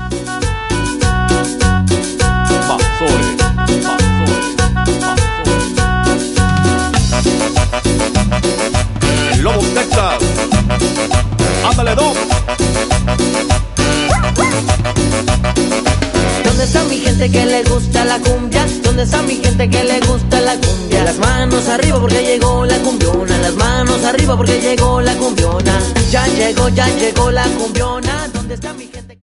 El Lobo Texas. Ándale, Doc. ¿Dónde está mi gente que le gusta la cumbia? ¿Dónde está mi gente que le gusta la cumbia? Las manos arriba porque llegó la cumbiona. Las manos arriba porque llegó la cumbiona. Ya llegó la cumbiona. ¿Dónde está mi